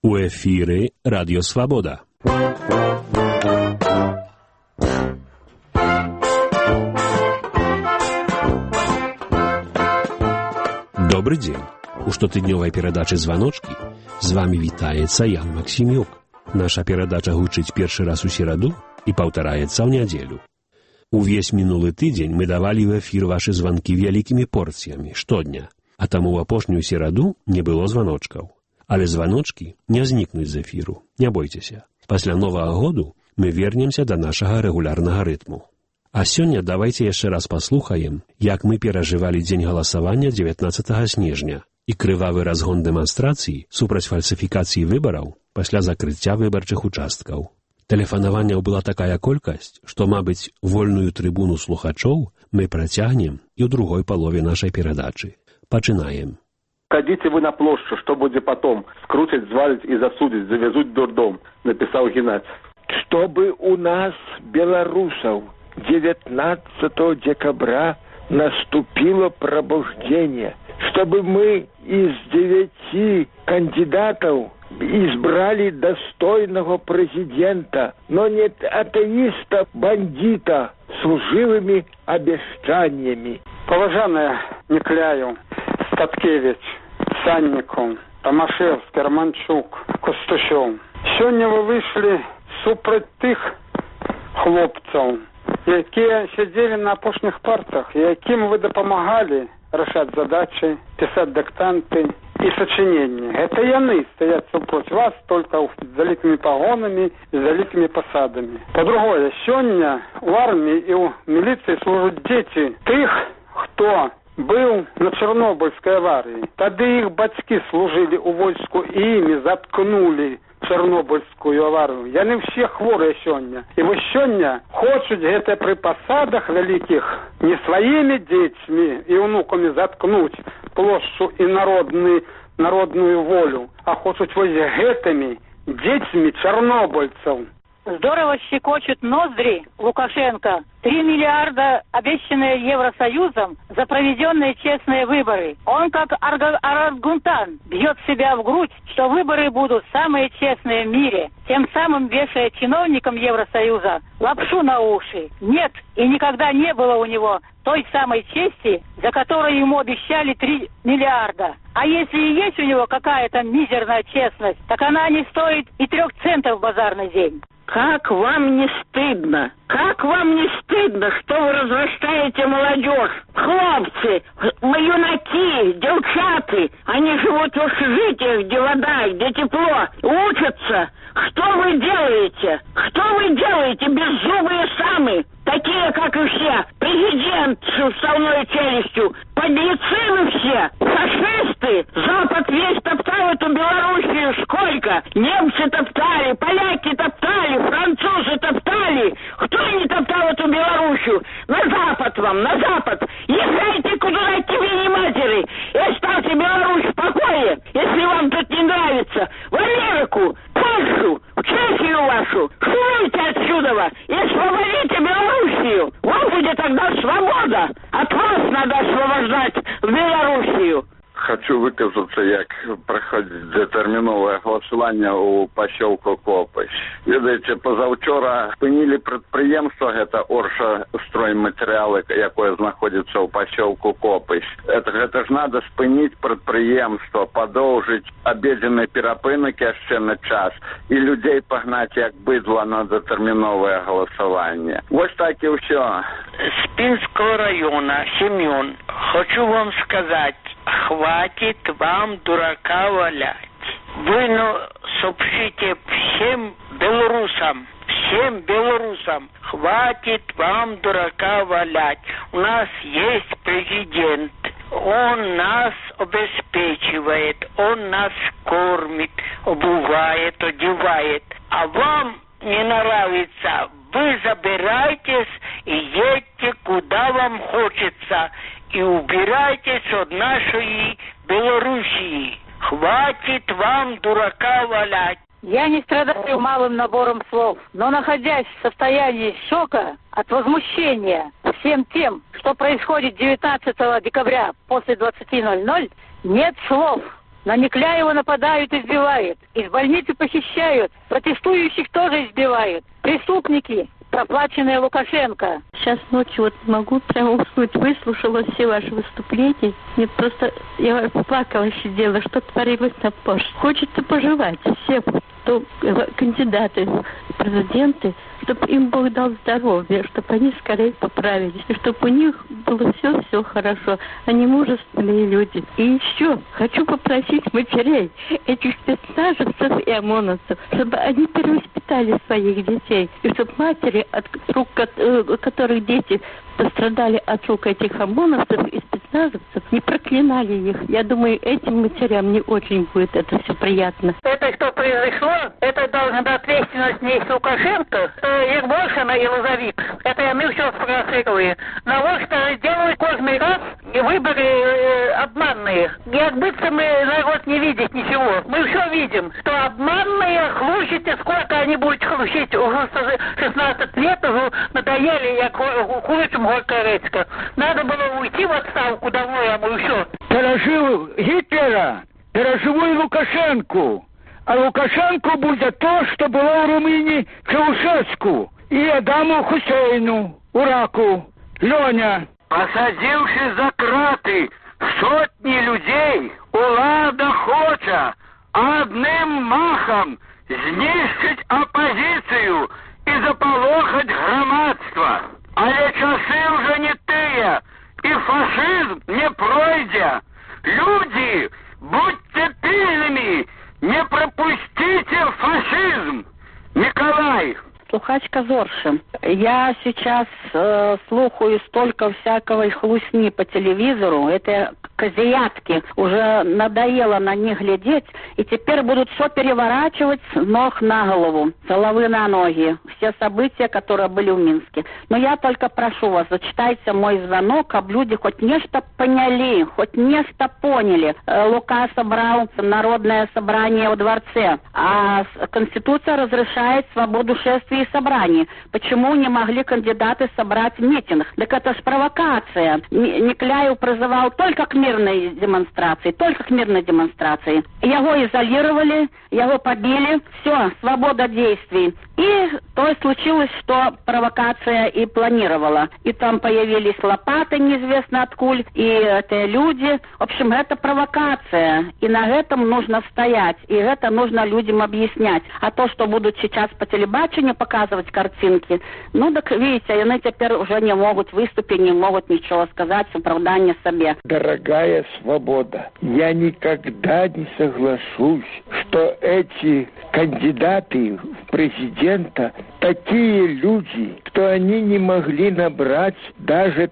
У эфіры Радіо Свабода. Добрый дзень. У штотыднёвай перадачы «Званочкі» з вами вітаецца Ян Максімюк. Наша перадача гучыць першы раз у сераду і паўтараецца ў нядзелю. Увесь мінулы тыдзень мы давалі ў эфір вашы званкі вялікімі порцыямі штодня, а таму ў апошнюю сераду не было званочкаў. Але званочкі не знікнуць з эфіру, не бойцеся. Пасля Новага году мы вернемся да нашага рэгулярнага рытму. А сёння давайце яшчэ раз паслухаем, як мы перажывалі дзень галасавання 19 снежня і крывавы разгон дэманстрацыі супраць фальсіфікацыі выбараў пасля закрыцця выбарчых участкаў. Тэлефанаванняў была такая колькасць, што, мабыць, вольную трыбуну слухачоў мы працягнем і ў другой палове нашай перадачы. Пачынаем. Ходите вы на площадь, что будет потом? Скрутить, звалить и засудить, завезут в дурдом, написал Геннадий. Чтобы у нас, белорусов, 19 декабря наступило пробуждение. Чтобы мы из 9 кандидатов избрали достойного президента, но не атеиста, бандита с лживыми обещаниями. Поважанные Никляев, Статкевич, Санников, Томашевский, Романчук, Костущев. Сёння вы вышли супроть тых хлопцаў, якія сидели на апошніх партах, яким вы дапамагали решать задачи, писать диктанты и сочинения. Это яны стоят супроть вас, только с залитыми погонами и залитыми посадами. По-другое, сёння в армии и в милиции служат дети тых, кто был на Чернобыльской аварии. Тогда их батьки служили у войску и ими заткнули Чернобыльскую аварию. Яны все хворые сёння. И вот сёння хочут где-то при посадах великих не своими детьми и внуками заткнуть площадь и народную волю, а хочут вот этими детьми чернобыльцев. Здорово щекочут ноздри Лукашенко. 3 миллиарда, обещанные Евросоюзом за проведенные честные выборы. Он как орангутан бьет себя в грудь, что выборы будут самые честные в мире. Тем самым вешая чиновникам Евросоюза лапшу на уши. Нет и никогда не было у него той самой чести, за которую ему обещали 3 миллиарда. А если и есть у него какая-то мизерная честность, так она не стоит и 3 центов в базарный день. Как вам не стыдно? Как вам не стыдно, что вы развращаете молодежь? Хлопцы, юнаки, девчаты, они живут в общежитиях, где вода, где тепло, учатся. Что вы делаете? Что вы делаете, беззубые самы? Такие, как и все. Президент с вставной челюстью. Подлецы вы все. Фашисты. Запад весь топтал эту Белоруссию. Сколько? Немцы топтали, поляки топтали, французы топтали. Кто не топтал эту Белоруссию? На Запад вам, на Запад. Езжайте куда к тебе матери. И оставьте Беларусь в покое, если вам тут не нравится. В Америку, Польшу, в Чехию вашу. Шуруйте отсюда и освободите Белоруссию. Вам будет тогда свобода. От вас надо освобождать Белоруссию. Хочу выказаться, як проходить датэрміновае галасаванне ў пасёлку Копыш. Ведаеце, пазаўчора спынілі прадпрыемства, гэта Оршастройматэрыялы, якое знаходзіцца ў пасёлку Копыш. Гэта ж надо спыніць прадпрыемства, падоўжыць абедзенны перапынак яшчэ на час і людзей пагнаць як быдла на датэрміновае галасаванне. Вось так і ўсё. С Пинского района, Семен, хочу вам сказать, хватит вам дурака валять. Вы сообщите всем белорусам, хватит вам дурака валять. У нас есть президент, он нас обеспечивает, он нас кормит, обувает, одевает. А вам не нравится, вы забирайтесь и едьте куда вам хочется. И убирайтесь от нашей Белоруссии. Хватит вам дурака валять. Я не страдаю малым набором слов, но находясь в состоянии шока от возмущения всем тем, что происходит 19 декабря после 20:00, нет слов. На Некляева нападают, избивают. Из больницы похищают. Протестующих тоже избивают. Преступники, проплаченные Лукашенко. Сейчас ночью вот могу прямо уснуть. Выслушала все ваши выступления. Мне просто... Я плакала, сидела, что творилось на почте. Хочется пожелать всем, кто кандидаты в президенты, чтобы им Бог дал здоровье, чтобы они скорее поправились, и чтобы у них было все хорошо. Они мужественные люди. И еще хочу попросить матерей этих спецназовцев и ОМОНовцев, чтобы они перевоспитали своих детей, и чтобы матери, от рук которых дети пострадали от рук этих ОМОНовцев и спецназовцев, не проклинали их. Я думаю, этим матерям не очень будет это все приятно. Это что произошло, это должна быть ответственность не с Лукашенко, Егоршина и Лозовик. Это они все спросили. На вот что делают каждый раз выборы обманные. Как будто мы народ не видит ничего. Мы все видим, что обманные хлущите, сколько они будут хлущить. Уже 16 лет уже надоели, як хлущим горькая речка. Надо было уйти в отставку давно, а мы все. Пережил Гитлера, переживу и Лукашенку. А Лукашенко будет то, что было у Румынии Чаушеску и Адаму Хусейну, Ураку, Леня. Посадивши за краты сотни людей, улада хоча одним махом знищить оппозицию и заполохать громадство. Але часы уже не тыя, и фашизм не пройдя. Люди, будьте пильными, не пропустите фашизм. Николай. Слухачка Зорши. Я сейчас слухаю столько всякого хлусни по телевизору. Это козиятки. Уже надоело на них глядеть. И теперь будут все переворачивать с ног на голову, с головы на ноги. Все события, которые были в Минске. Но я только прошу вас, зачитайте мой звонок, чтобы люди хоть нечто поняли, хоть нечто поняли. Лука собрал народное собрание в дворце, а Конституция разрешает свободу шествий и собраний. Почему не могли кандидаты собрать митинг? Так это ж провокация. Некляев призывал только к мирной демонстрации, только к мирной демонстрации. Его изолировали, его побили, все, свобода действий. И то есть случилось, что провокация и планировала. И там появились лопаты неизвестно откуда, и это люди. В общем, это провокация. И на этом нужно стоять. И это нужно людям объяснять. А то, что будут сейчас по телебачению показывать картинки, ну так видите, они теперь уже не могут выступить, не могут ничего сказать в оправдание себе. Дорогая свобода, я никогда не соглашусь, что эти кандидаты в президента такие люди, что они не могли набрать даже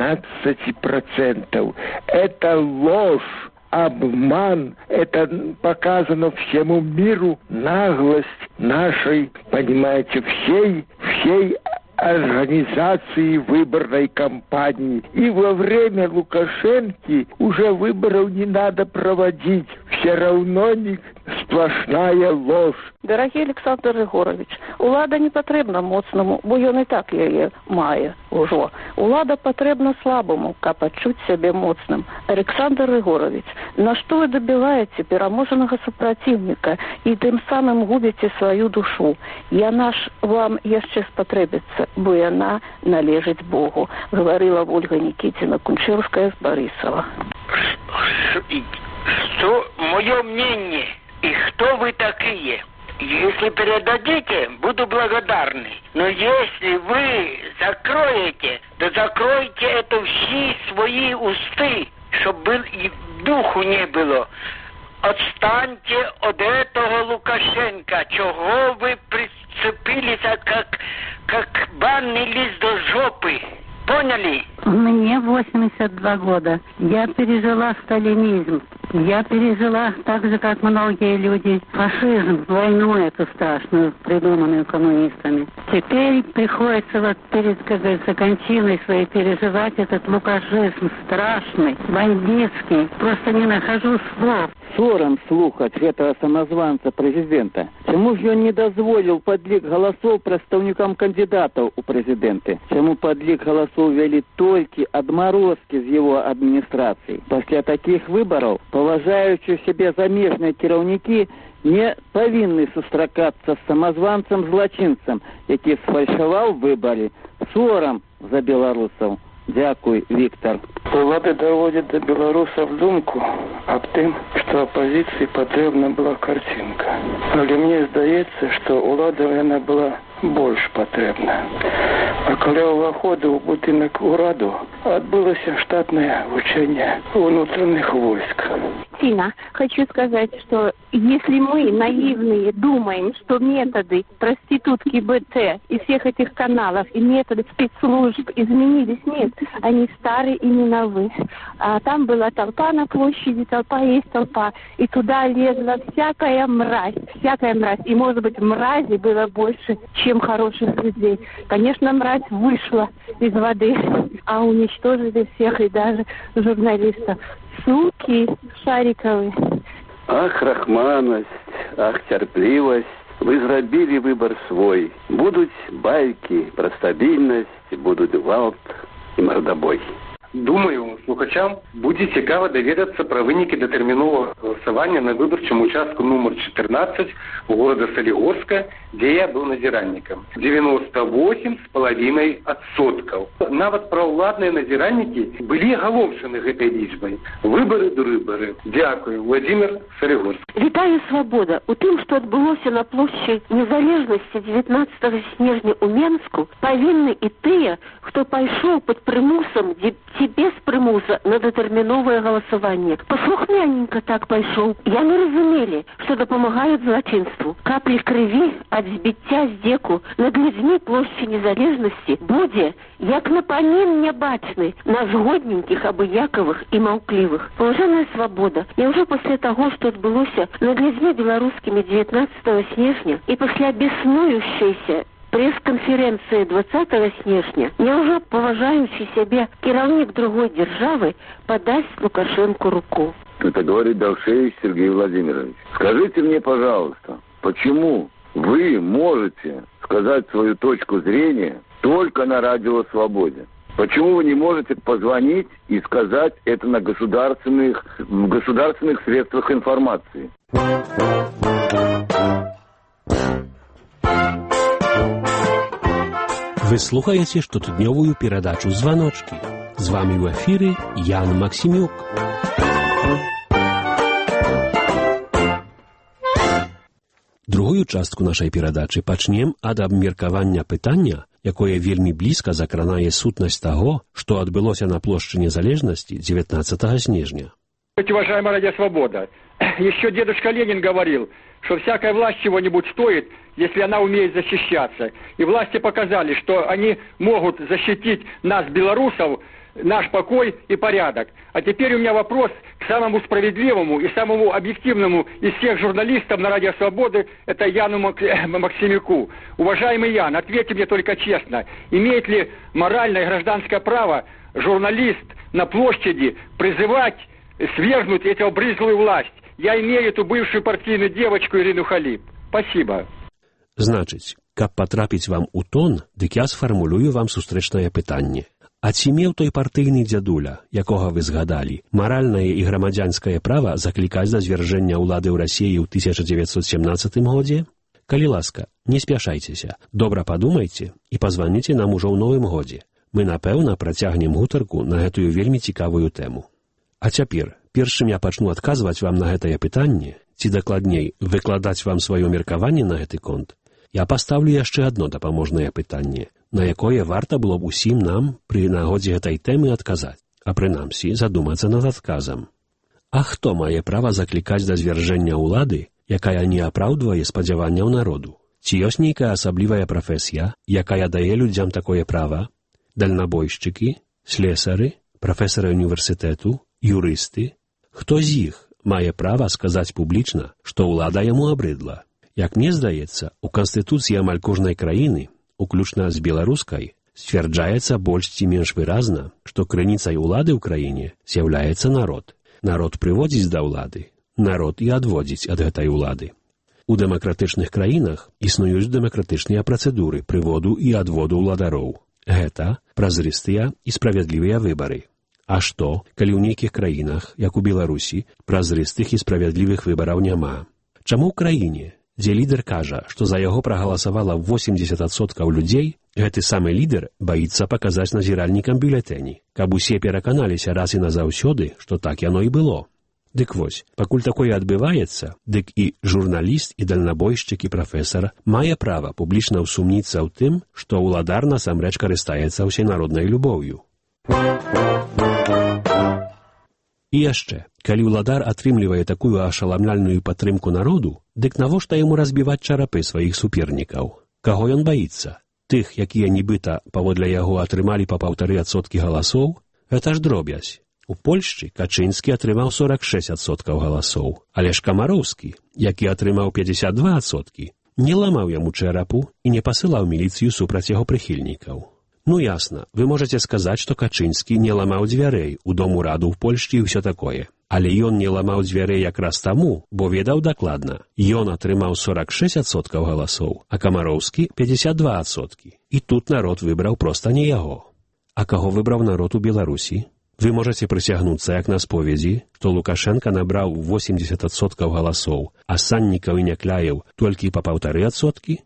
15%. Это ложь, обман, это показано всему миру, наглость нашей, понимаете, всей организации выборной кампании. И во время Лукашенки уже выборов не надо проводить. Все равно сплошная ложь. Дорогий Олександр Григорович, улада не потрібна моцному, бо ён і так її має уже. Улада потрібна слабому, каб адчуць себе моцным. Александр Григорович, на что вы добиваете пераможенного сопротивника и тем самым губите свою душу? Яна ж вам яшчэ спотребится, бо яна належить Богу, говорила Ольга Никитина Кунчевская с Борисова. Что мое мнение и кто вы такие? Если передадите, буду благодарный. Но если вы закроете, то закройте это все свои усты, чтобы и духу не было. Отстаньте от этого Лукашенко. Чего вы прицепились, как банный лист до жопы? Поняли? Мне 82 года. Я пережила сталинизм. Я пережила так же, как многие люди, фашизм, войну эту страшную, придуманную коммунистами. Теперь приходится вот перед, как говорится, кончиной своей переживать этот лукашизм страшный, бандитский. Просто не нахожу слов. Сорам слухаць гэтага самазванца прэзідэнта. Чаму ж ён не дазволіў падлік галасоў прадстаўнікам кандыдатаў у прэзідэнты? Чаму падлік галасоў вялі толькі адмарозкі з яго адміністрацыі? Пасля такіх выбараў паважаючы сябе замежныя кіраўнікі не павінны сустракацца з самазванцам-злачынцам, які сфальшаваў выбары. Сорам за беларусаў. Дякуй, Віктор. Улады доводят до белорусов думку об тым, что оппозиции потребна была картинка. Але мне здаецца, что уладам яна была больш патрэбна. А каля ўваходу ў будынак ураду адбылося штатное вучэнне внутренних войск. Тина, хочу сказать, что если мы, наивные, думаем, что методы проститутки БТ и всех этих каналов и методы спецслужб изменились, нет, они старые и не новые. А там была толпа на площади, толпа есть толпа, и туда лезла всякая мразь. И, может быть, мрази было больше, чем хороших людей. Конечно, мразь вышла из воды, а уничтожили всех и даже журналистов. Суки шариковые. Ах, рахманасць, ах, цярплівасць, вы зрабілі выбар свой. Будуць байкі пра стабільнасць, будуць гвалт і мардабой. Думаю, слухачам будзе цікава даведацца пра вынікі датэрміновага галасавання на выбарчым участку нумар 14 у города Солигорска, дзе я быў назіральнікам. 98,5%. Нават праўладныя назіральнікі былі агаломшаны гэтай лічбай. Выбары дурыбары. Дякую, Владимир, Солигорск. Вітаю, свабода. У тым, што адбылося на плошчы незалежнасці 19 снежня ў Менску, павінны і тыя, хто пайшоў пад прымусам ці без прымуса на датэрміновае галасаванне. Паслухмяненька так пайшоў. Яны разумелі, што дапамагаюць злачынству. Каплі крыві ад збіцця здзеку над людзьмі плошчы незалежнасці будзе, як напамін нябачны на згодненькіх, абыякавых і маўклівых. Паважаная свабода, няўжо пасля таго, што адбылося над людзьмі беларускімі 19 снежня і пасля беснуючайся пресс-конференции 20 снежня, няўжо паважаючы сябе кіраўнік другой державы подасть Лукашенко руку? Это говорит Давшевич Сергей Владимирович. Скажите мне, пожалуйста, почему вы можете сказать свою точку зрения только на радио «Свободе»? Почему вы не можете позвонить и сказать это на государственных средствах информации? Вы слухаете штотыднёвую перадачу «Звоночки». З вами ў эфіры Ян Максімюк. Другую частку нашай перадачы пачнем ад абмеркавання пытання, якое вельмі блізка закранае сутнасць таго, што адбылося на плошчы Незалежнасці 19 снежня. Уважаемая Радио Свобода, еще дедушка Ленин говорил, что всякая власть чего-нибудь стоит, если она умеет защищаться. И власти показали, что они могут защитить нас, белорусов, наш покой и порядок. А теперь у меня вопрос к самому справедливому и самому объективному из всех журналистов на Радио Свободы, это Яну Максимюку. Уважаемый Ян, ответьте мне только честно, имеет ли моральное и гражданское право журналист на площади призывать свергнуть эту обрызлую власть? Я имею эту бывшую партийную девочку Ирину Халип. Спасибо. Значыць, каб патрапіць вам у тон, дык я сфармулюю вам сустрэчнае пытанне. А ці меў той партыйны дзядуля, якога вы згадалі, маральнае і грамадзянскае права заклікаць да звяржэння ўлады ў Расіі ў 1917 годзе? Калі ласка, не спяшайцеся, добра падумайце і пазваніце нам ужо ў новым годзе. Мы, напэўна, працягнем гутарку на гэтую вельмі цікавую тэму. А цяпер, перш чым я пачну адказваць вам на гэтае пытанне, ці дакладней, выкладаць вам сваё меркаванне на гэты конт, я пастаўлю яшчэ адно дапаможнае пытанне, на якое варта было б усім нам пры нагодзе гэтай тэмы адказаць, а прынамсі задумацца над адказам. А хто мае права заклікаць да звяржэння ўлады, якая не апраўдвае спадзяванняў народу? Ці ёсць нейкая асаблівая прафесія, якая дае людзям такое права? Дальнабойшчыкі, слесары, прафесары універсітэту, юрысты? Хто з іх мае права сказаць публічна, што ўлада яму абрыдла? Як мне здаецца, у Канстытуцыі амаль кожнай краіны, уключна з беларускай, сцвярджаецца больш ці менш выразна, што крыніцай улады ў краіне з'яўляецца народ. Народ прыводзіць да ўлады, народ і адводзіць ад гэтай улады. У дэмакратычных краінах існуюць дэмакратычныя працэдуры прыводу і адводу ўладароў. Гэта празрыстыя і справядлівыя выбары. А што, калі ў нейкіх краінах, як у Беларусі, празрыстых і справядлівых выбараў няма? Чаму ў краіне, дзе лідар кажа, што за яго прагаласавала 80% людзей, гэты самы лідар баіцца паказаць назіральнікам бюлетэні, каб усе пераканаліся раз і назаўсёды, што так яно і было? Дык вось, пакуль такое адбываецца, дык і журналіст, і дальнабойшчык, і прафесар мае права публічна ўсумніцца ў тым, што ўладар насамрэч карыстаецца ўсенароднай любоўю. І яшчэ, калі ўладар атрымлівае такую ашаламляльную падтрымку народу, дык навошта яму разбіваць чарапы сваіх супернікаў? Каго ён баіцца? Тых, якія нібыта паводле яго атрымалі па 1,5% галасоў? Гэта ж дробязь. У Польшчы Качынскі атрымаў 46% галасоў, але ж Камароўскі, які атрымаў 52%, не ламаў яму чарапу і не пасылаў міліцыю супраць яго прыхільнікаў. Ну ясна, вы можаце сказаць, што Качынскі не ламаў дзвярэй у дом ураду ў Польшчы і ўсё такое. Але ён не ламаў дзвярэй якраз таму, бо ведаў дакладна. Ён атрымаў 46% галасоў, а Камароўскі 52%. І тут народ выбраў проста не яго. А каго выбраў народ у Беларусі? Вы можаце прысягнуцца, як на споведзі, што Лукашенка набраў 80% галасоў, а Саннікаў і Някляеў толькі па 1,5%?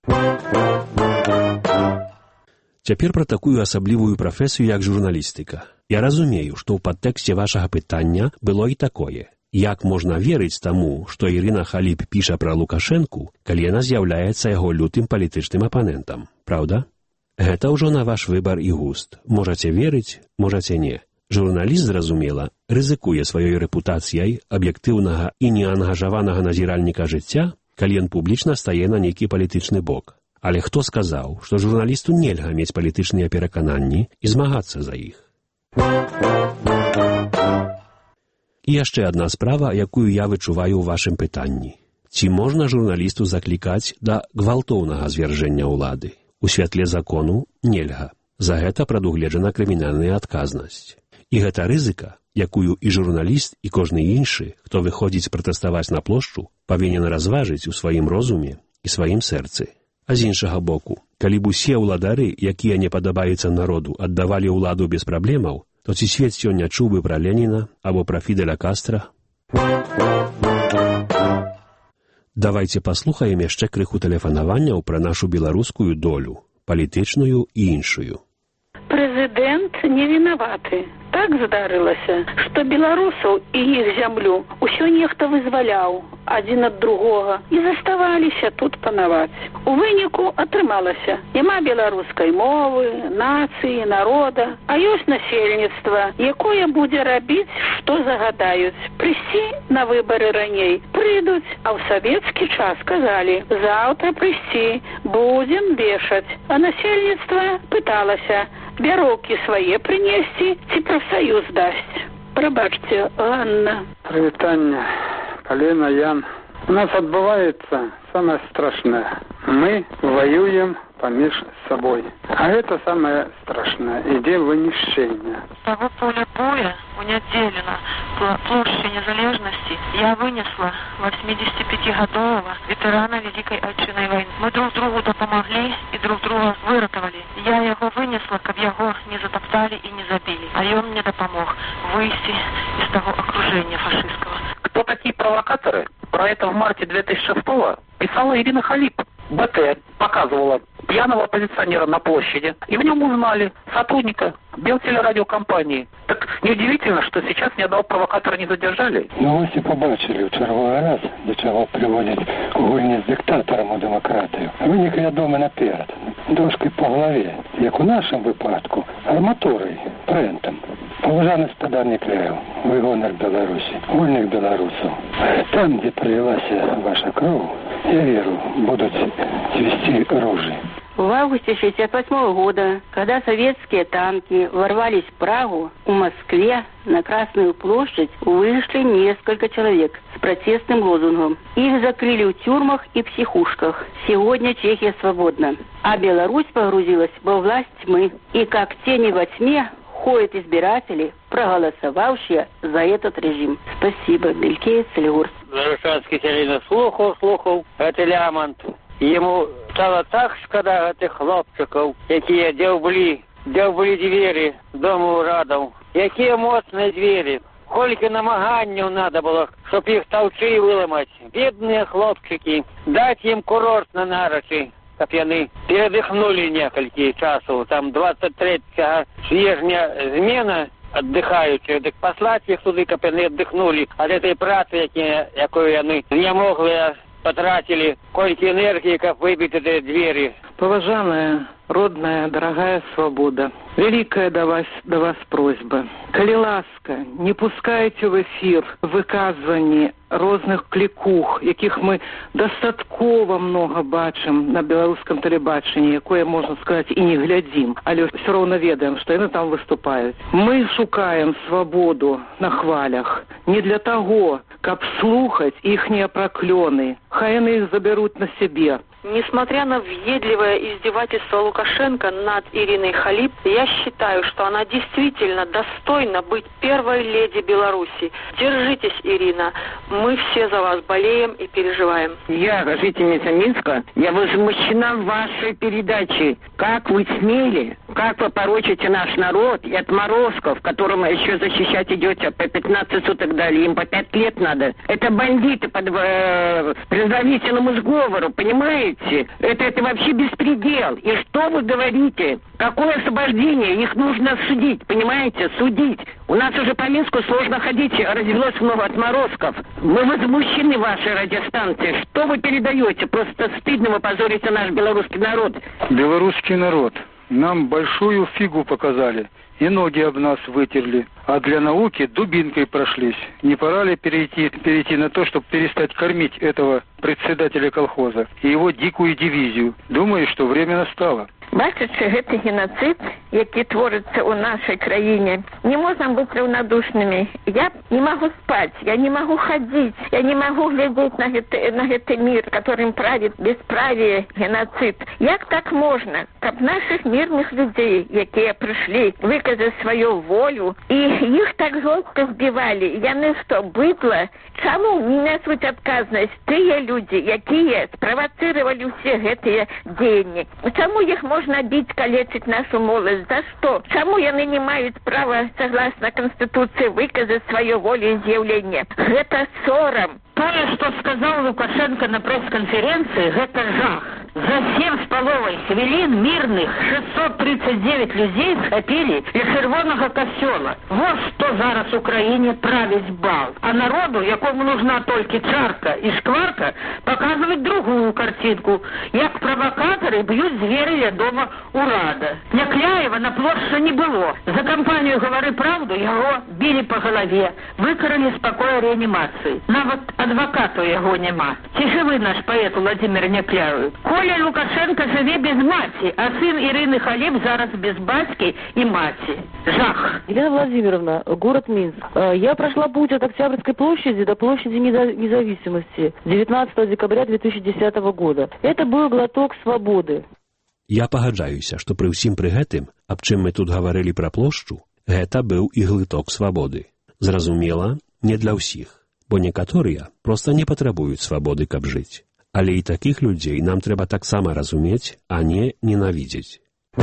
Цяпер пра такую асаблівую прафесію, як журналістыка. Я разумею, што ў падтэксце вашага пытання было і такое. Як можна верыць таму, што Ірына Халіп піша пра Лукашэнку, калі яна з'яўляецца яго лютым палітычным апанентам, праўда? Гэта ўжо на ваш выбар і густ. Можаце верыць, можаце не. Журналіст, зразумела, рызыкуе сваёй рэпутацыяй аб'ектыўнага і неангажаванага назіральніка жыцця, калі ён публічна стае на нейкі палітычны бок. Але хто сказаў, што журналісту нельга мець палітычныя перакананні і змагацца за іх? І яшчэ адна справа, якую я вычуваю ў вашым пытанні. Ці можна журналісту заклікаць да гвалтоўнага звяржэння ўлады? У святле закону нельга. За гэта прадугледжана крымінальная адказнасць. І гэта рызыка, якую і журналіст, і кожны іншы, хто выходзіць пратэставаць на плошчу, павінен разважыць у сваім розуме і сваім сэрцы. А з іншага боку, калі б усе ўладары, якія не падабаюцца народу, аддавалі ўладу без праблемаў, то ці свет сёння чуў бы пра Леніна або пра Фідэля Кастра? Давайце паслухаем яшчэ крыху тэлефанаванняў пра нашу беларускую долю, палітычную і іншую. Прэзідэнт не вінаваты. Так здарылася, што беларусаў і іх зямлю ўсё нехта вызваляў адзін ад другога і заставаліся тут панаваць. У выніку атрымалася. Няма беларускай мовы, нацыі, народа, а ёсць насельніцтва, якое будзе рабіць, што загадаюць. Прыйсці на выбары раней прыйдуць, а ў савецкі час казалі: заўтра прыйсці, будзем вешаць. А насельніцтва пыталася: бяроўкі свае прынесці ці прафсаюз дасць? Прабачце, Ганна. Прывітанне, Палена, Ян. У нас адбываецца самае страшнае. Мы воюем поміж собой. А это самое страшное. Ідзе вынішчэнне. С того поля боя у Нядзеліна на площади Незалежности я вынесла 85-годового ветерана Великой Отчинной войны. Мы друг другу допомогли и друг друга выратовали. Я его вынесла, каб его не затоптали и не забили. А он мне допомог выйти из того окружения фашистского. Кто такие провокаторы? Про это в марте 2006-го писала Ирина Халип. БТ показывала пьяного оппозиционера на площади, и в нем узнали сотрудника Белтелерадиокомпании. Так неудивительно, что сейчас ни одного провокатора не задержали. Ну ось і побачили в черговий раз, до чого приводять гульні з диктатором у демократію. Винік відомий наперед, дошки по голові, як у нашому випадку, арматурою, прентом. Поважаний господар Някляєв, ви гонор Білорусі, вольних білорусів. Там, де пролилася ваша кров, я верю, будут цвести ружья. В августе 1968 года, когда советские танки ворвались в Прагу, в Москве на Красную площадь вышли несколько человек с протестным лозунгом. Их закрыли в тюрьмах и психушках. Сегодня Чехия свободна, а Беларусь погрузилась во власть тьмы. И как тени во тьме уходят избиратели, проголосовавшие за этот режим. Спасибо. Белькевич, Солигорск. Зарушанский селянин слухав, это Лямонт. Ему стало так шкода этих хлопчиков, якія де были двери дому радов, якія моцные двери. Сколько намаганняў надо было, чтоб их толчи выломать. Бедные хлопчики. Дать им курорт на нарочи, каб яны передыхнули некалькі часов. Там 23 снежня змена отдыхающих. Так послать их туды, каб яны отдыхнули от этой працы, якую яны немоглые потратили. Сколько энергии, как выбить эти двери. Поважанная, родная, дорогая свобода, великая до вас просьба. Калі ласка, не пускайте в эфир выказванні розных клікух, якіх мы дастаткова много бачым на беларускам тэлебачанні, якое, можна сказаць, і не глядзім, але все роўна ведаем, што яны там выступаюць. Мы шукаем свабоду на хвалях не для таго, каб слухаць іхнія праклёны. Хай яны іх забяруць на сябе. Несмотря на въедливое издевательство Лукашенко над Ириной Халип, я считаю, что она действительно достойна быть первой леди Беларуси. Держитесь, Ирина. Мы все за вас болеем и переживаем. Я, жительница Минска, я возмущена вашей передачей. Как вы смели, как вы порочите наш народ и отморозков, которым еще защищать идете, по 15 суток дали, им по 5 лет надо. Это бандиты по предварительному сговору, понимаете? Это вообще беспредел. И что вы говорите? Какое освобождение? Их нужно судить, понимаете? Судить. У нас уже по Минску сложно ходить, развелось много отморозков. Мы возмущены вашей радиостанцией. Что вы передаете? Просто стыдно, вы позорите наш белорусский народ. Белорусский народ. Нам большую фигу показали. И ноги об нас вытерли. А для науки дубинкой прошлись. Не пора ли перейти на то, чтобы перестать кормить этого председателя колхоза и его дикую дивизию? Думаю, что время настало. Бачачи гэты геноцид, які творится у нашей краине, не можем быть равнодушными. Я не могу спать, я не могу ходить, я не могу глядеть на гэты мир, которым правит бесправие, геноцид. Як так можно, каб наших мирных людей, якія пришли выказать свою волю, и их так жестко сбивали, яны что, быдло? Чаму не несут отказность тыя люди, якія спровоцировали все гэтыя дзеянні? Чаму их можно бить, калечить нашу молодь? За что? Чаму яны не маюць права, согласно Конституции, выказать свою волю и заявление? Это сором. Тое, что сказал Лукашенко на пресс-конференции, это жах. За 7,5 хвилин мирных 639 людей схопили из Червоного костела. Вот что зараз Украине править бал. А народу, якому нужна только чарка и шкварка, показывать другую картинку. Як провокаторы бьют звери ля дома урада. Някляева на площади не было. За компанию «Говори правду» его били по голове, выкрали с покоя реанимации. Нават адвокату его нема. Тиховый наш поэт Владимир Някляев. Коля Лукашенко живе без мати, а сын Ирины Халип зараз без батьки и мати. Жах. Елена Владимировна, город Минск. Я прошла путь от Октябрьской площади до площади Независимости 19 декабря 2010 года. Это был глоток свободы. Я пагаджаюся, што пры ўсім пры гэтым, аб чым мы тут гаварылі пра плошчу, гэта быў і глыток свабоды. Зразумела, не для ўсіх, бо некаторыя проста не патрабуюць свабоды, каб жыць. Але і такіх людзей нам трэба таксама разумець, а не ненавідзець.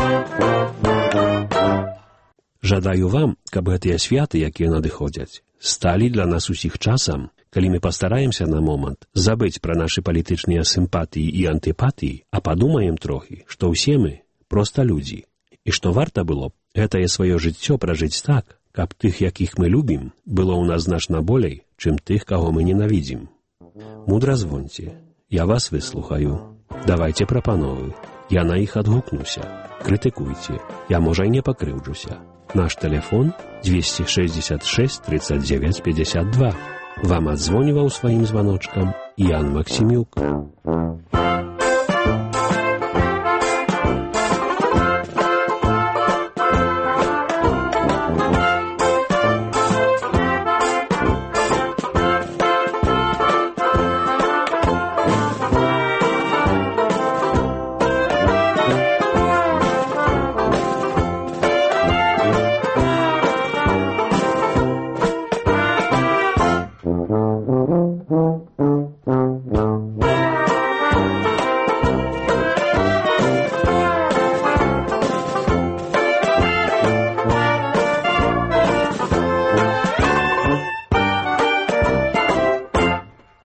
Жадаю вам, каб гэтыя святы, якія надыходзяць, сталі для нас усіх часам, калі мы пастараемся на момант забыць пра нашы палітычныя сімпатыі і антыпатыі, а падумаем трохі, што ўсе мы проста людзі, і што варта было б гэтае сваё жыццё пражыць так, каб тых, якіх мы любім, было ў нас значна болей, чым тых, каго мы ненавідзім. Мудра звоньце, я вас выслухаю. Давайце прапановы, я на іх адгукнуся. Крытыкуйце, я, можа, і не пакрыўджуся. Наш тэлефон 266 39 52. Вам адзвоніваў сваім званочкам Ян Максімюк.